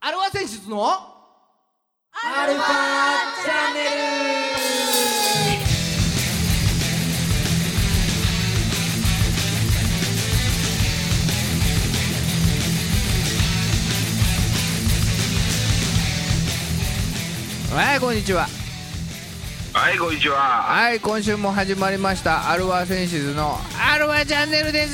アルファ選出のアルファチャンネル。 はい、こんにちは。 はい、こんにちは。 はい、今週も始まりましたアルファセンシズのアルファチャンネルです。 通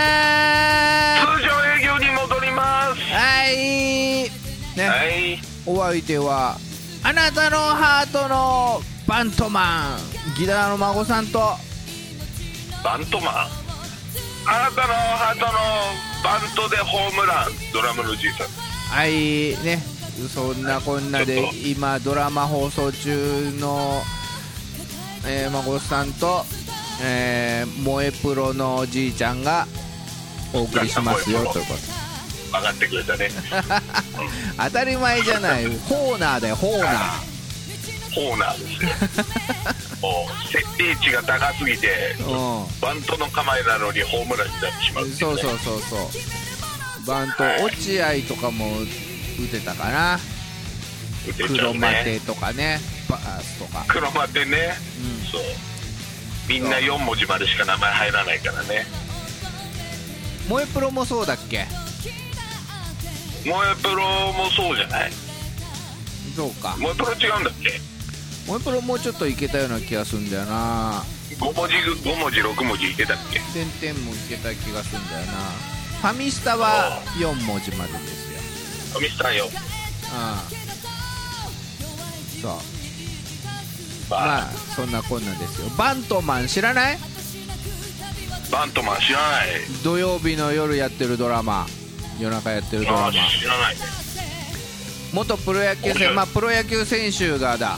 常営業に戻ります。 はいね、 はい、 お相手はあなたのハートのバントマンギターの孫さんと、 バントマン、あなたのハートのバントでホームラン、ドラムのじいさん。 はいね、そんなこんなで今ドラマ放送中の、孫さんと、萌えプロのおじいちゃんがお送りしますよということ。 分かってくれたね。 当たり前じゃない。ホーナーだよ、ホーナー。 ホーナーですよ。もう設定値が高すぎて、バントの構えなのにホームランになってしまう、ね、 そうバント、落合とかも打てたかな。黒マテとかね、バースとか。 黒マテね、そう。みんな4文字までしか名前入らないからね。 萌えプロもそうだっけ？ 萌えプロもそうじゃない？ そうか。 萌えプロ違うんだっけ？ 萌えプロもうちょっといけたような気がするんだよな。 5文字6文字いけたっけ？ 点々もいけた気がするんだよな。ファミスタは4文字までですよ。 ファミスタよ。 そう。まあそんなこんなですよ。バントマン知らない？ バントマン知らない。 土曜日の夜やってるドラマ、夜中やってるドラマ。 知らない。 元プロ野球選、プロ野球選手がだ、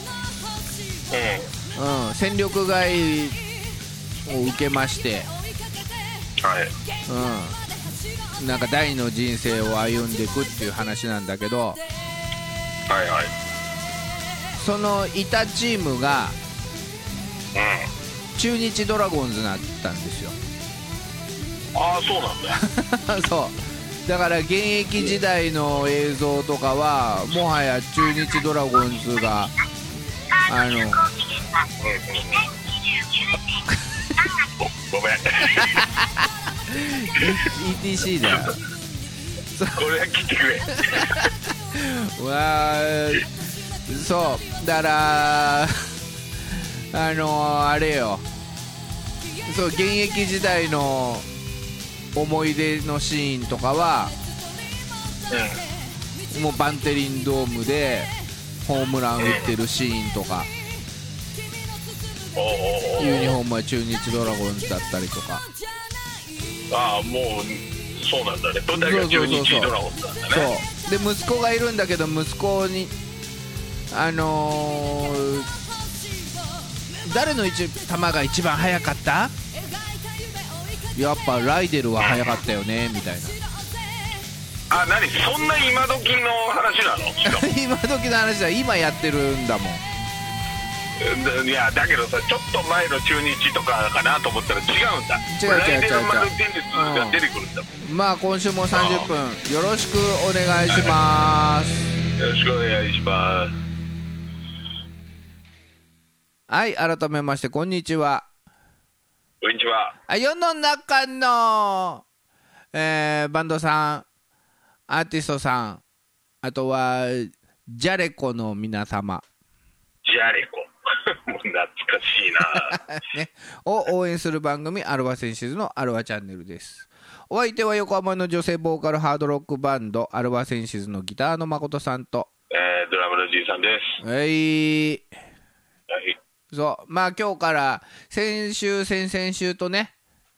戦力外を受けまして、 はい、 なんか第二の人生を歩んでいくっていう話なんだけど、 はいはい、 そのいたチームが、中日ドラゴンズだったんですよ。 ああ、そうなんだ。 そうだから現役時代の映像とかはもはや中日ドラゴンズがごめん ETC だよ。 これは切ってくれ。 わー、そうだからあれよ、そう現役時代の思い出のシーンとかは、もうバンテリンドームでホームラン打ってるシーンとか、ユニフォームは中日ドラゴンズだったりとか。 ああ、もうそうなんだね。どんだけ中日ドラゴンズなんだね。 そうで息子がいるんだけど、息子に誰の球が一番速かった？やっぱライデルは速かったよねみたいな。 あ、何そんな今時の話なの？ 今時の話だ。今やってるんだもん。 いやだけどさ、ちょっと前の中日とかかなと思ったら違うんだ。 違うライデルマルティネスが出てくるんだもん。 まあ今週も30分よろしくお願いします。 よろしくお願いします。 はい、改めましてこんにちは。 こんにちは。 世の中の、バンドさん、アーティストさん、あとはジャレコの皆様、 ジャレコもう懐かしいな、 ね、を応援する番組アルファセンシズのアルファチャンネルです。お相手は横浜の女性ボーカルハードロックバンドアルファセンシズのギターの誠さんと、 ドラムのじいさんです。 はい、そう、まあ今日から先々週とね、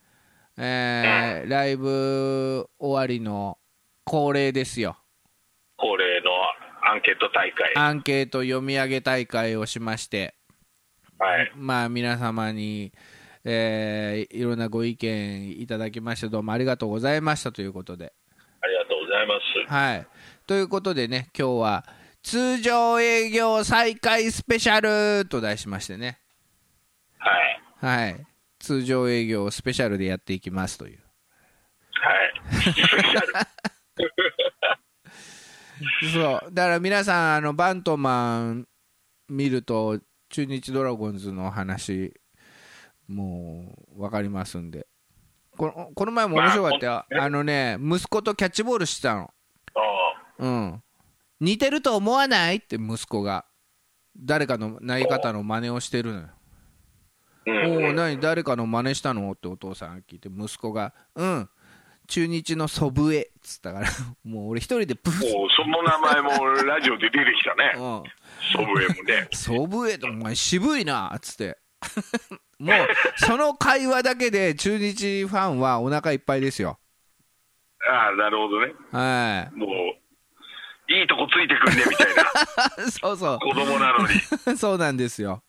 ライブ終わりの恒例ですよ。 恒例のアンケート大会、 アンケート読み上げ大会をしまして、まあ皆様に、いろんなご意見いただきましてどうもありがとうございましたということで。 ありがとうございます。 はい、ということでね、今日は通常営業再開スペシャルと題しましてね、はい、通常営業をスペシャルでやっていきますという。 スペシャルそうだから皆さんバントマン見ると中日ドラゴンズの話もう分かりますんで、この前も面白かったよ、息子とキャッチボールしてたの。うん、似てると思わないって息子が誰かの投げ方の真似をしてるのよ。おお、何誰かの真似したのってお父さんが聞いて、息子が中日の祖父江っつったからもう俺一人でプフッ、 その名前もラジオで出てきたね。祖父江もね。 祖父江とお前渋いなっつってもうその会話だけで中日ファンはお腹いっぱいですよ。 ああ、なるほどね。 はい。 もういいとこついてくんねみたいな。 そうそう。 子供なのに。 そうなんですよ。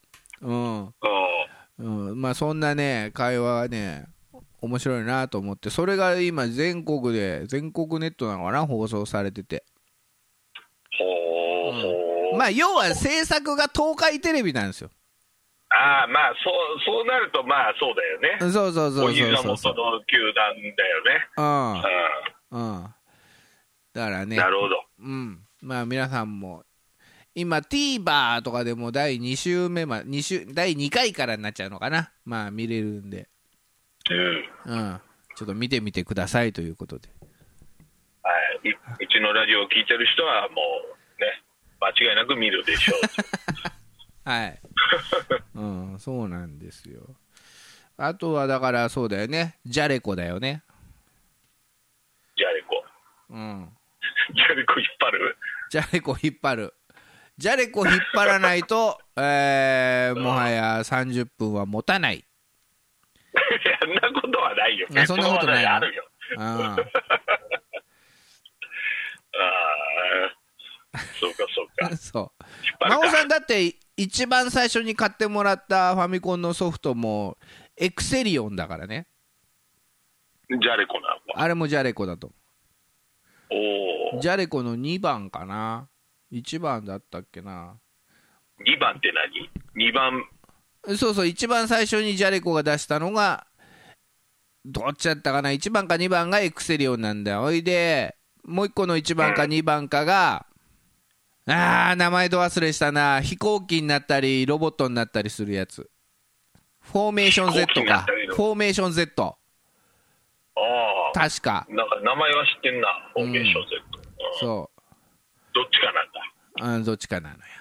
まあそんなね会話はね面白いなと思って、それが今全国ネットなのかな、放送されてて。まあ要は制作が東海テレビなんですよ。 ああ、まあそうなるとまあそうだよね。 そうお膝元の球団だよね。 だからね。 なるほど。 まあ皆さんも今 TVer とかでも第2週目第2回からになっちゃうのかな、まあ見れるんで、ちょっと見てみてくださいということで、 はい、うちのラジオを聞いてる人はもうね間違いなく見るでしょう。 はい、そうなんですよ。あとはだからそうだよね、じゃれこだよね。 じゃれこ。じゃれこ引っ張る。 じゃれこ引っ張る。じゃれこ引っ張らないと、もはや30分は持たない。 そんなことはないよ。 そんなことないの。 あるよ。そうか。 そう。真央さんだって一番最初に買ってもらったファミコンのソフトもエクセリオンだからね。 じゃれこなの。 あれもじゃれこだと。 お。 じゃれこの2番かな。1番だったっけな。 2番って何 ?2 番。 そう、一番最初にジャレコが出したのがどっちだったかな、1番か2番がエクセリオンなんだよ。おいでもう1個の1番か2番かが、名前ど忘れしたな、飛行機になったりロボットになったりするやつ。フォーメーション Z か。フォーメーション Z。 確かなんか名前は知ってんな、フォーメーション Z。 そう、 どっちかなんだ。 どっちかなのよ。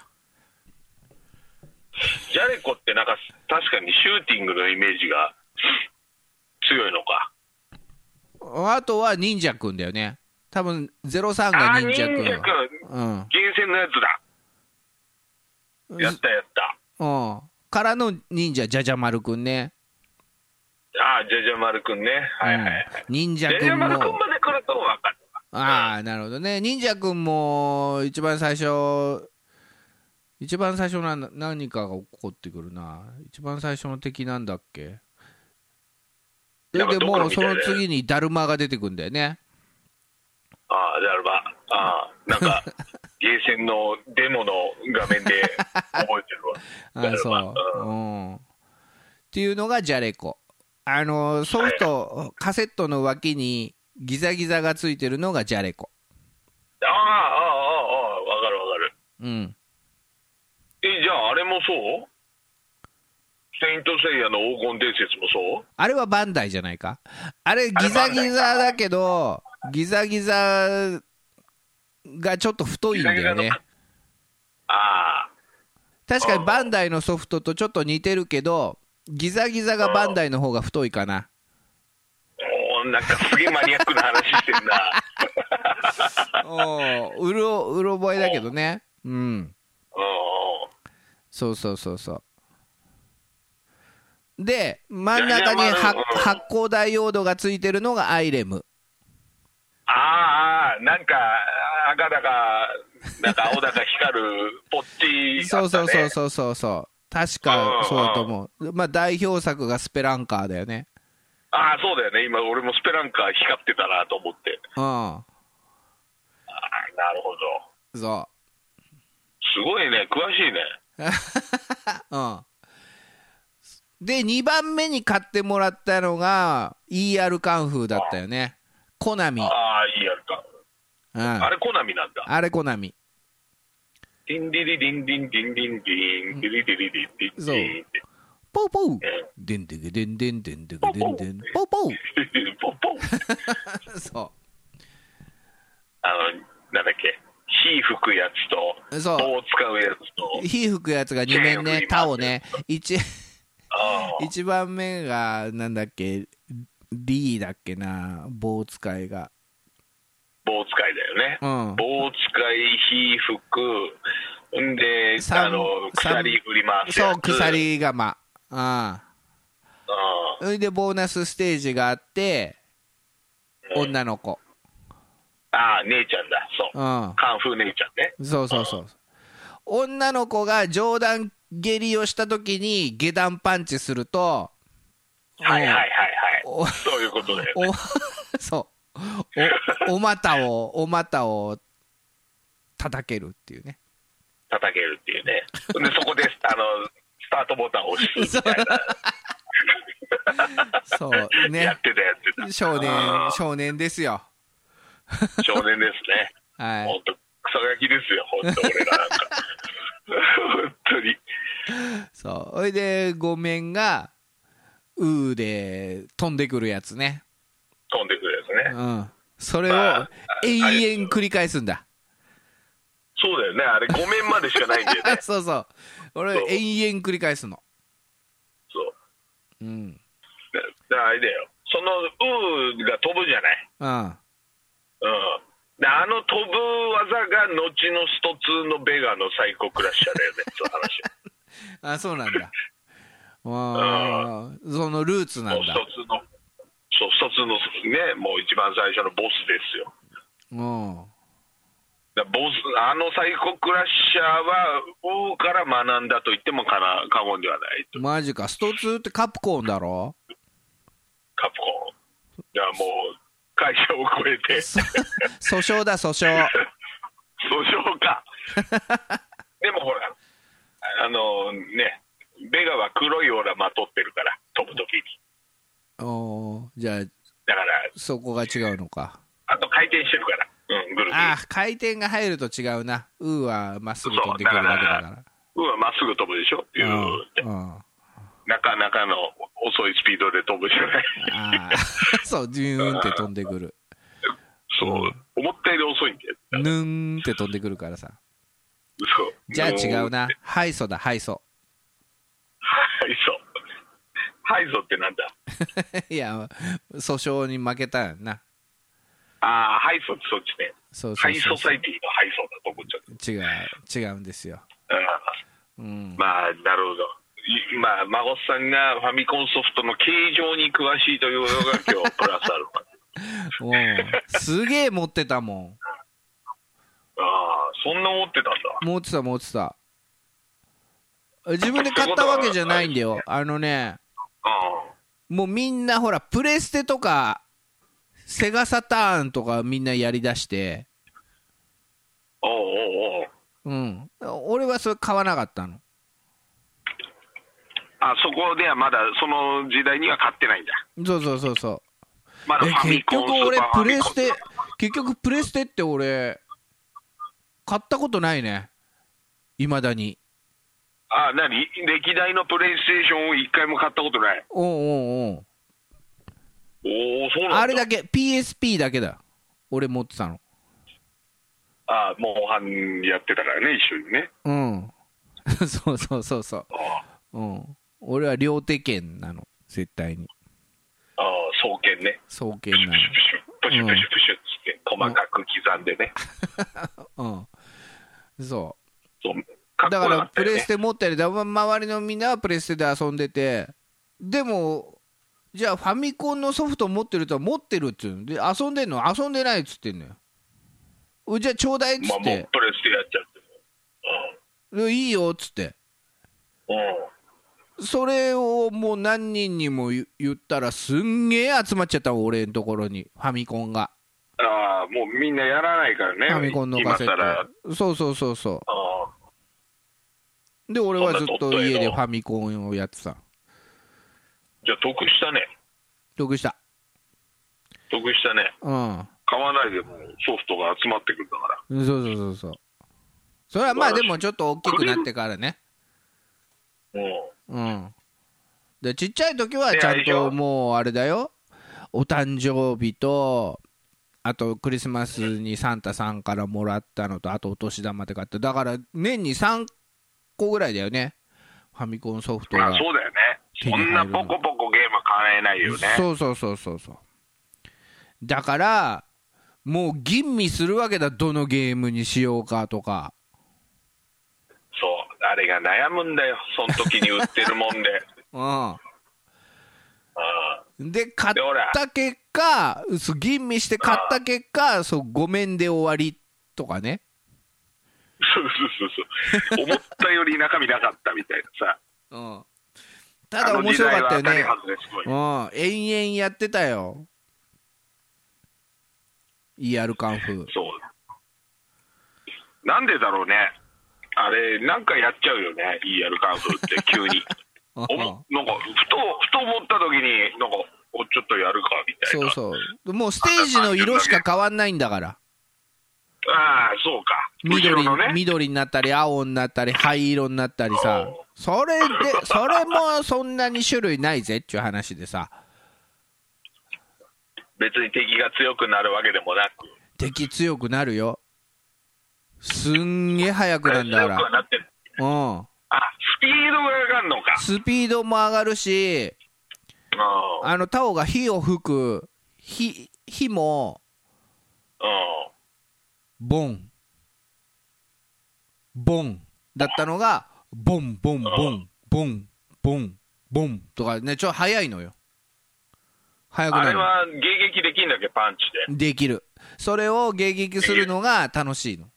ジャレコってなんか確かにシューティングのイメージが強いのか。 あとは忍者くんだよね。多分03が忍者くん。 忍者くん、厳選のやつだ。やった。 からの忍者じゃじゃ丸くんね。 じゃじゃ丸くんね。はい。 忍者くんも。 じゃじゃ丸くんまで来ると分かる。 なるほどね。忍者くんも一番最初何かが起こってくるな。一番最初の敵なんだっけ。でもうその次にダルマが出てくるんだよね。 ダルマ。なんかゲーセンのデモの画面で覚えてるわ。 そう。っていうのがジャレコ。ソフト、カセットの脇にギザギザがついてるのがジャレコ。 わかる。じゃああれもそう？セイントセイヤの黄金伝説もそう？あれはバンダイじゃないか。あれギザギザだけど、ギザギザがちょっと太いんだよね。確かにバンダイのソフトとちょっと似てるけど、ギザギザがバンダイの方が太いかな。 なんかすげえマニアックな話してんな。 うろ覚えだけどね。そう。で真ん中に発光ダイオードがついてるのがアイレム。 なんか赤だかなんか青だか光るポッチあったね。 そう確かそうだと思う。代表作がスペランカーだよね。 そうだよね。今俺もスペランカー光ってたなと思って。なるほど。 そう。 すごいね、詳しいね。 で2番目に買ってもらったのが ER カンフーだったよね。コナミ。 ER カンフあれコナミなんだ。 あれコナミ。 ディンディリディンディンディンディンディンディリディリディンディンディンって。 ポウポウデンデゲデンデンデンデゲデンデンポウポウポポそうなんだっけ、火吹くやつと棒を使うやつと、 火吹くやつが2面ね、他をね、1番目がなんだっけ、リーだっけな、棒使いが。 棒使いだよね。 うん、 棒使い、火吹く、んで、鎖振り回すやつ。 そう、鎖釜。それでボーナスステージがあって、女の子。 姉ちゃんだ、そう。カンフー姉ちゃんね。 そうそうそう。女の子が上段蹴りをしたときに下段パンチすると、 はいはいはいはい。そういうことだよね。 お股を叩けるっていうね。 叩けるっていうね。で、そこで、スタートボタンを押すみたいな。 そうね。 やってた。 少年ですよ。 少年ですね。 はい。 本当クソガキですよ。本当俺らなんか。本当に。 そう。それで5面がで飛んでくるやつね。 飛んでくるやつね。 それを永遠繰り返すんだ。 そうだよね。あれ5面までしかないんだよね。 そうそう。俺永遠繰り返すの。 そう。 だからあれだよ。そのが飛ぶじゃない。で飛ぶ技が後のスト2のベガのサイコクラッシャーだよね、その話。そうなんだ。そのルーツなんだ。 スト2のね、もう一番最初のボスですよ。サイコクラッシャーはから学んだと言っても過言ではないと。 マジか。スト2ってカプコンだろ。 カプコン。じゃあもう会社を超えて訴訟だ、訴訟。 訴訟か。でもほらね、ベガは黒いオーラまとってるから飛ぶときに。 じゃあだからそこが違うのか。 あと回転してるから、ぐるぐる。 回転が入ると違うな。はまっすぐ飛んでくるだけだから。 はまっすぐ飛ぶでしょ。なかなかの遅いスピードで飛ぶじゃない。 そう、ジューンって飛んでくる。 そう、思ったより遅いんだよ。 ヌーンって飛んでくるからさ。じゃあ違うな。ハイソだ、ハイソ。 ハイソってなんだ。 いや、訴訟に負けたよな。 ハイソってそっちね。ハイソサイティのハイソだと思っちゃった。違うんですよ。 まあなるほど。まあ孫さんがファミコンソフトの形状に詳しいというのが今日プラスアルファ。 すげえ持ってたもん。 そんな持ってたんだ。 持ってた。自分で買ったわけじゃないんだよ。もうみんなほらプレステとかセガサターンとかみんなやりだして、俺はそれ買わなかったの。 そこではまだその時代には買ってないんだ。 そう。 まだファミコン、 結局プレステって俺買ったことないね。いまだに。 歴代のプレイステーションを一回も買ったことない。そうなんだ。 あれだけ PSP だけだ。俺持ってたの。 モンハンやってたからね、一緒にね。 そう。俺は両手剣なの、絶対に。 双剣ね。 双剣なの。 プシュプシュプシュプシュって細かく刻んでね。 そう。 かっこよかったよね。 だからプレステ持ってる、周りのみんなはプレステで遊んでて、でもじゃあファミコンのソフト持ってるとは持ってるっつうので、遊んでんの遊んでないっつってんのよ。じゃあちょうだいっつって、 もうプレステやっちゃって、 いいよっつって、それをもう何人にも言ったらすんげえ集まっちゃった俺のところにファミコンが。 もうみんなやらないからね、 ファミコンのカセット。そうで俺はずっと家でファミコンをやってた。 じゃあ得したね。 得したね。 買わないでもソフトが集まってくるんだから。 そうそうそうそう。それはまあでもちょっと大きくなってからね。うん。でちっちゃい時はちゃんともうあれだよ。お誕生日とあとクリスマスにサンタさんからもらったのとあとお年玉って買って、だから年に3個ぐらいだよね、ファミコンソフトが。 あ、そうだよね。そんなポコポコゲーム買えないよね。 そうそうそうそうそう。だからもう吟味するわけだ、どのゲームにしようかとか。 そう、あれが悩むんだよ、その時に売ってるもんで。 で買った結果、吟味して買った結果、そうごめんで終わりとかね。 そう思ったより中身なかったみたいなさ。 ただ面白かったよね。延々やってたよ、ER カンフー。 そうなんでだろうね、あれなんかやっちゃうよね、ER カンフーって急になんかふと思った時になんかちょっとやるかみたいな。 そうそう、もうステージの色しか変わんないんだから。 ああ、そうか。 緑になったり青になったり灰色になったりさ、それもそんなに種類ないぜっていう話でさ。 別に敵が強くなるわけでもなく。 敵強くなるよ、すんげえ速くなんだから。 強くはなってる。スピードが上がるのか。 スピードも上がるし、タオが火を吹く火もボンボンだったのがボンボンボンボンボンボンとかね、ちょっと速いのよ。速くなる。 あれは迎撃できるんだっけ、パンチで。 できる。それを迎撃するのが楽しいの。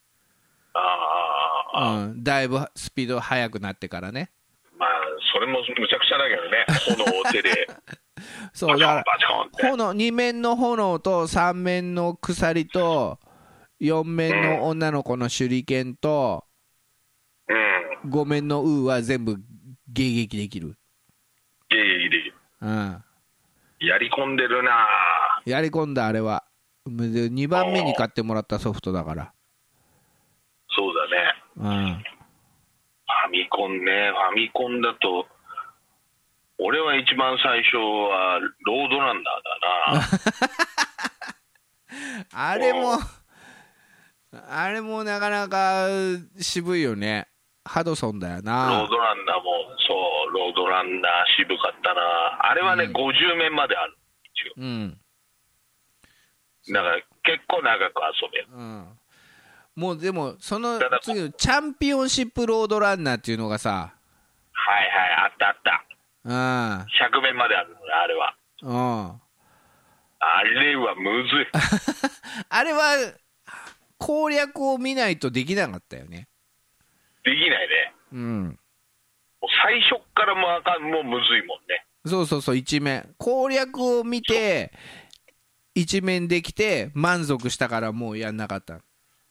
だいぶスピード速くなってからね。 まあそれもむちゃくちゃだけどね、炎を手でそうだから2面の炎と3面の鎖と4面の女の子の手裏剣と5面のウーは全部迎撃できる。 迎撃できる。やり込んでるな。 やり込んだ。あれは2番目に買ってもらったソフトだから。 そうだね。ファミコンね。ファミコンだと俺は一番最初はロードランナーだな。 あれもなかなか渋いよね。ハドソンだよな。 ロードランナーもそう、ロードランナー渋かったな。あれはね、50面まである。だから結構長く遊べる。 もうでもその次のチャンピオンシップロードランナーっていうのがさ、 はいはい、あったあった。100面まであるのね、あれは。あれはむずい。 あれは攻略を見ないとできなかったよね。 できないね。もう最初からもうむずいもんね。 そうそうそう、一面攻略を見て一面できて満足したからもうやんなかった。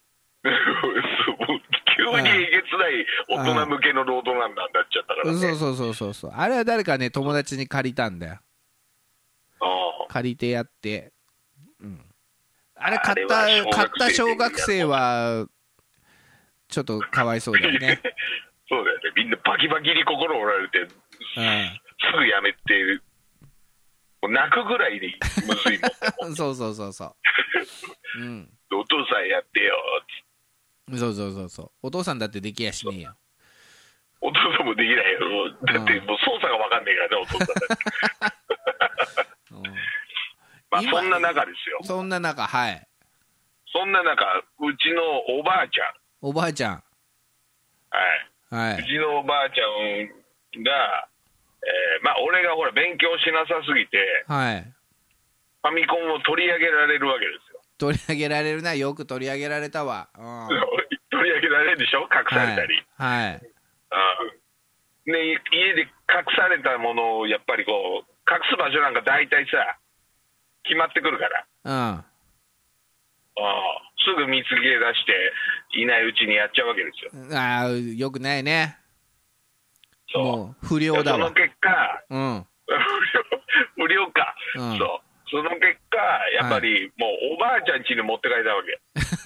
急にえげつない大人向けのロードランナーになっちゃったからね。 そう、あれは誰かね、友達に借りたんだよ。借りてやって、あれ買った小学生はちょっとかわいそうだよね。 そうだよね、みんなバキバキに心折られて、すぐやめて泣くぐらいでむずいもん。 そう、 お父さんやってよ。 そう、お父さんだってできやしねえよ。 お父さんもできないよ。だってもう操作が分かんないからね、お父さんだって。まあそんな中ですよ。 そんな中、はい。 そんな中、うちのおばあちゃん。 おばあちゃん。 はい。うちのおばあちゃんが、まあ俺がほら勉強しなさすぎて、ファミコンを取り上げられるわけですよ。 取り上げられるな、よく取り上げられたわ。 取り上げられるでしょ、隠されたり。で、家で隠されたものをやっぱりこう、隠す場所なんか大体さ、決まってくるから。すぐ見つけ出して、いないうちにやっちゃうわけですよ。 よくないね。 もう不良だわ。 その結果、不良か。 その結果、やっぱりもうおばあちゃん家に持って帰ったわけ。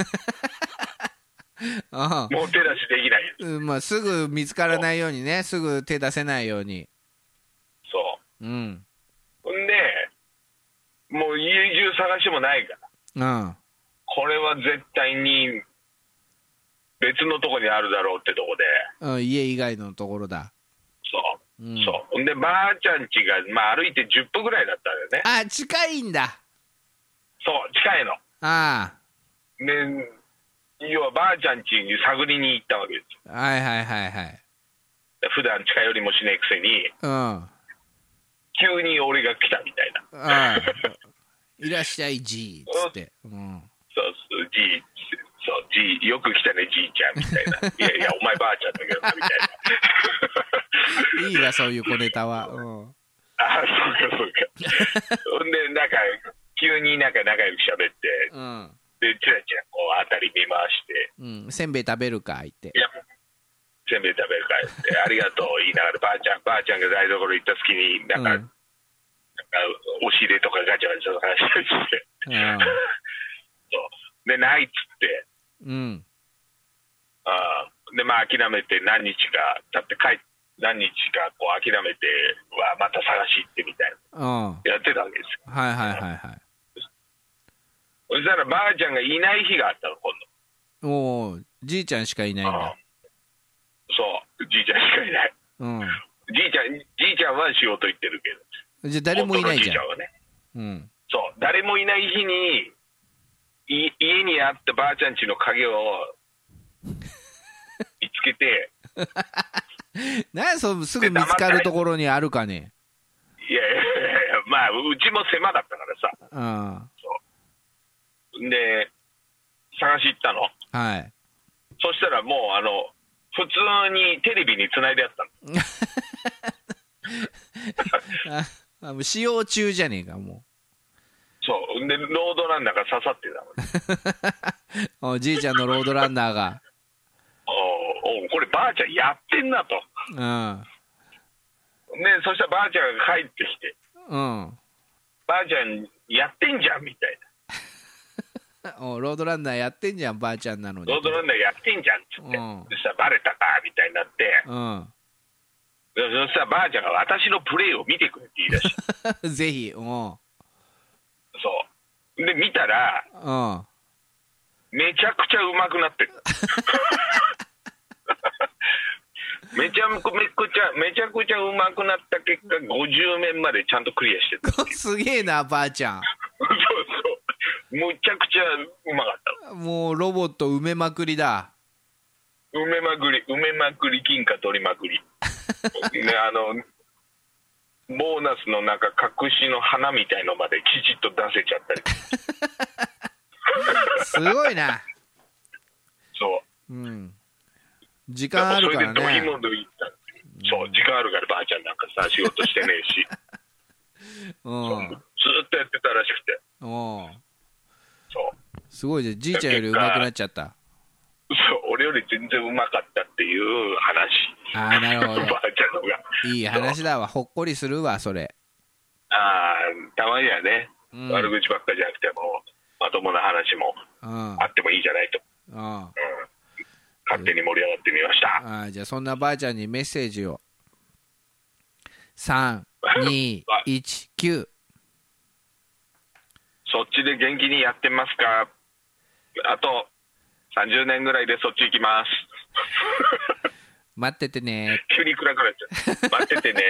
ああ、 もう手出しできない。 まあ、すぐ見つからないようにね、すぐ手出せないように。 そう。 うん。 ほんで、もう家中探してもないから。 うん。 これは絶対に別のとこにあるだろうってとこで。 うん、家以外のところだ。 そう。 うん、 そう。ほんで、ばあちゃん家が、まあ、歩いて10分ぐらいだったんだよね。 あ、近いんだ。 そう、近いの。 ああ。 で、要はばあちゃん家に探りに行ったわけですよ。 はいはいはいはい。 普段近寄りもしないくせに、 うん。 急に俺が来たみたいな。 ああ。いらっしゃい、じいっつって。うん。 そうそう、じい、そう、じい、よく来たね、じいちゃんみたいな。いやいや、お前ばあちゃんだけどな、みたいな。 いいな、そういう小ネタは。うん。 ああ、そうか、そうか。ほんで、なんか、急になんか仲良く喋って、 うん。 で、チラチラこう、辺り見回して、 うん、せんべい食べるか、言って。 いや、せんべい食べるかって、ありがとう言いながら、ばあちゃんが台所行った隙に、なんか、押し入れとかガチャガチャとかしたりして、 うん、 そうで、ないっつって、 うん、 で、まあ、諦めて何日か経って何日かこう諦めてはまた探し行ってみたいな、やってたわけですよ。 はいはいはいはい。 そしたらばあちゃんがいない日があったの、今度。 おお、じいちゃんしかいないんだ。 そう、じいちゃんしかいない。 うん、 じいちゃんは仕事行ってるけど。 じゃあ誰もいないじゃん。 じいちゃんはね。 うん。 そう、誰もいない日に、家にあったばあちゃん家の鍵を見つけて、 なんですぐ見つかるところにあるかね。 いやいやいや、まあ、うちも狭かったからさ。 うん。 そう。で、探し行ったの。 はい。 そしたらもう、普通にテレビにつないであったの。 もう使用中じゃねえか、もう。 そう。で、ロードランナーが刺さってたの。 おじいちゃんのロードランナーが。 おこればあちゃんやってんなと。 うん。 で、そしたらばあちゃんが帰ってきて、 うん。 ばあちゃんやってんじゃんみたいな。ロードランナーやってんじゃん、ばあちゃんなのに。 ロードランナーやってんじゃんっつって。そしたらバレたかみたいになって。 うん。 そしたらばあちゃんが私のプレーを見てくれって言い出した。 ぜひ、うん。 そう。で、見たら、 うん。 めちゃくちゃ上手くなってる。めちゃくちゃ上手くなった結果、50面までちゃんとクリアしてた。 すげえな、ばあちゃん。 そうそう。むちゃくちゃうまかった。 もうロボット埋めまくりだ。 埋めまくり、金貨取りまくり。ね、ボーナスのなんか隠しの花みたいのまできちっと出せちゃったり。 すごいな。 そう。 うん。時間あるからね。 それでドキモンド行った。そう、時間あるからばあちゃんなんかさ、仕事してねえし。 うん。 ずっとやってたらしくて。 そう。すごいじゃん、じいちゃんより上手くなっちゃった。 そう、俺より全然うまかったっていう話。 ああ、なるほど。 ばあちゃんのが。 いい話だわ、ほっこりするわ、それ。 ああ、たまにはね、悪口ばっかじゃなくても、まともな話もあってもいいじゃないと。勝手に盛り上がってみました。 じゃあそんなばあちゃんにメッセージを。3、2、1、9。 そっちで元気にやってますか？あと30年ぐらいでそっち行きます。 待っててね。 急に暗くなっちゃう。待っててね。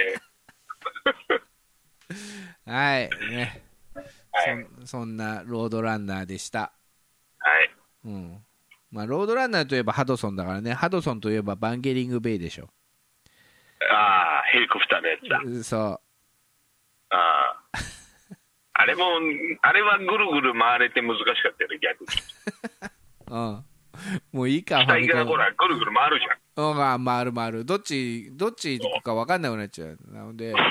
はいね。そんなロードランナーでした。 はい。 うん。まあロードランナーといえばハドソンだからね。ハドソンといえばバンゲリングベイでしょ。 ああ、ヘリコプターのやつだ。 そう。 ああ。あれはぐるぐる回れて難しかったよね、逆に。 うん。もういいか、 機体がほら、ぐるぐる回るじゃん。 回る。どっち行くか分かんなくなっちゃう。なので。 そう。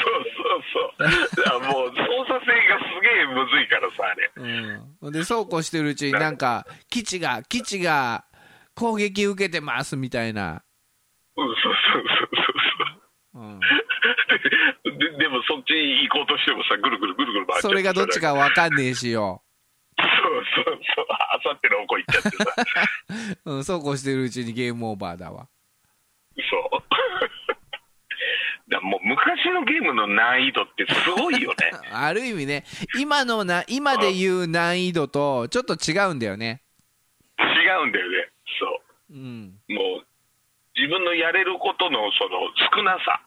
もう操作性がすげえむずいからさ、あれ。 うん。で、そうこうしてるうちになんか、基地が攻撃受けてますみたいな。 そう。 でもそっち行こうとしてもさ、ぐるぐるぐるぐる回っちゃって、 それがどっちか分かんねえしよ。 そうあさっての方向行っちゃってさそうこうしてるうちにゲームオーバーだわ。 そうだもう昔のゲームの難易度ってすごいよねある意味ね、今で言う難易度とちょっと違うんだよね。 違うんだよね。そう、もう自分のやれることのその少なさ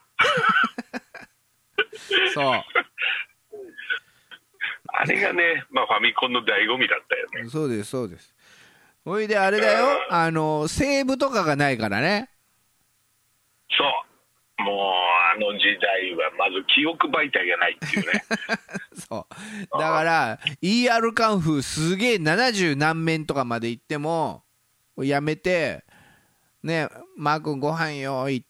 そうあれがね、ファミコンの醍醐味だったよね。 そうですそうです。ほいであれだよ、セーブとかがないからね。 そう、もうあの時代はまず記憶媒体がないっていうねそうだから ER カンフーすげえ70何面とかまで行ってもやめてね、マー君ご飯よいって、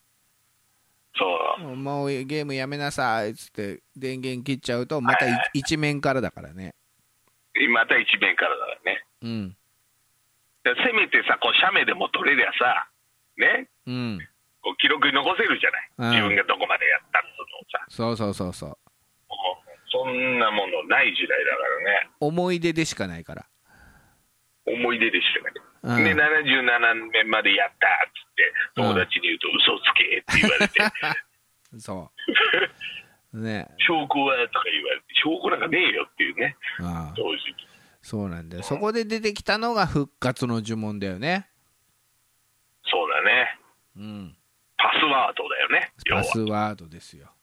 そうもうゲームやめなさいっつって電源切っちゃうとまた一面からだからね。 また一面からだからね。せめてさ、こう写メでも撮れりゃさね、こう記録に残せるじゃない、自分がどこまでやったっていうのをさ。 そうそんなものない時代だからね。 思い出でしかないから。 思い出でしかない、で77年までやったっつって友達に言うと嘘つけって言われてそうね、 証拠はとか言われて、証拠なんかねえよっていうね、当時。 そうなんだよ。そこで出てきたのが復活の呪文だよね。 そうだね、パスワードだよね。 パスワードですよ。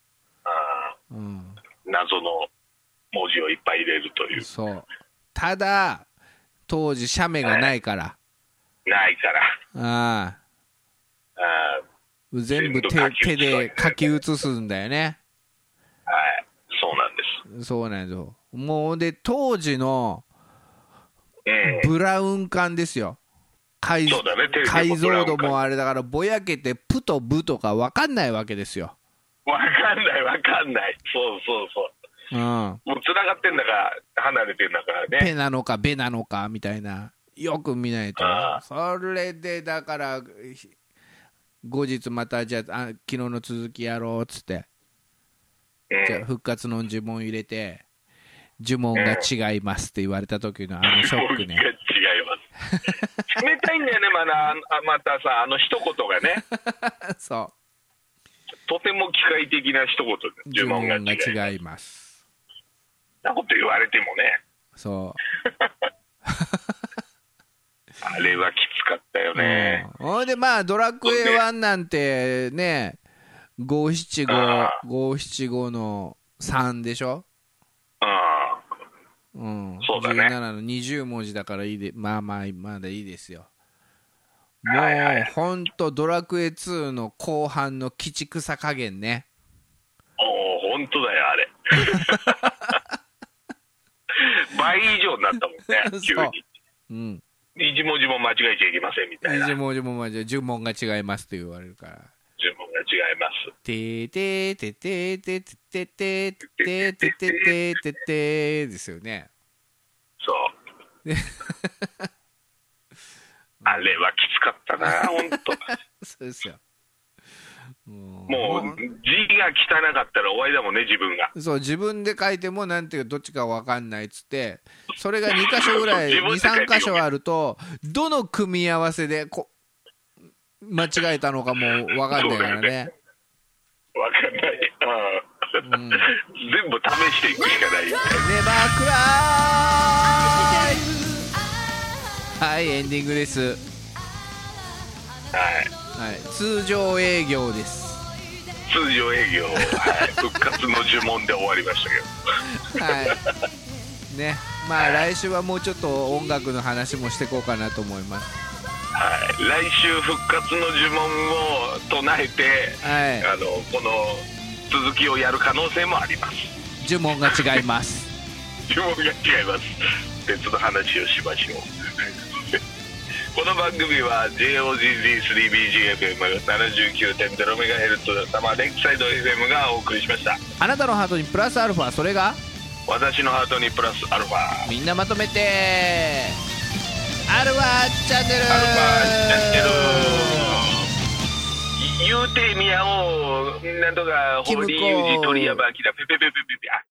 謎の文字をいっぱい入れるという。 そう。ただ当時写メがないから、 ないから全部手で書き写すんだよね。 はい、そうなんです。 そうなんですよ。もうで当時のブラウン管ですよ。解像度もあれだから、ぼやけてプとブとか分かんないわけですよ。 分かんない。そうもうつながってんだか離れてんだからね。 ペなのかベなのかみたいな、よく見ないと。それでだから後日またじゃあ昨日の続きやろうっつって、じゃあ復活の呪文入れて呪文が違いますって言われた時のショックね。 違います冷たいんだよね、またさ、一言がねそうとても機械的な一言で呪文が違います。 なこと言われてもね。 そうあれはきつかったよね。 ほんでドラクエ1なんてね、575の3でしょ。 そうだね。 17の20文字だからいいで、まだいいですよ。もうほんとドラクエ2の後半の鬼畜さ加減ね。 ほんとだよあれ倍以上になったもんね急に。一文字も間違えちゃいけませんみたいな。一文字も間違え、 呪文が違いますって言われるから。 呪文が違います。 てててててててててててててですよね。 そうあれはきつかったな本当。 そうですよ。 もう字が汚かったら終わりだもんね、自分が。 そう、自分で書いてもなんていうかどっちか分かんないっつって、それが2箇所ぐらい2,3 箇所あるとどの組み合わせで間違えたのかも分かんないからね。 分かんない、全部試していくしかない。ネバークライ。はい、エンディングです。はい、通常営業です。 通常営業、復活の呪文で終わりましたけどはいね、来週はもうちょっと音楽の話もしていこうかなと思います。 来週復活の呪文を唱えて、この続きをやる可能性もあります。 呪文が違います呪文が違います。別の話をしましょうこの番組は JOZZ3BGFM79.0MHz 多摩レイクサイド FM がお送りしました。 あなたのハートにプラスアルファ、それが私のハートにプラスアルファ、 みんなまとめてアルファチャンネル。 言うてみやおなんとか堀井裕二鳥山明ペペペペペペ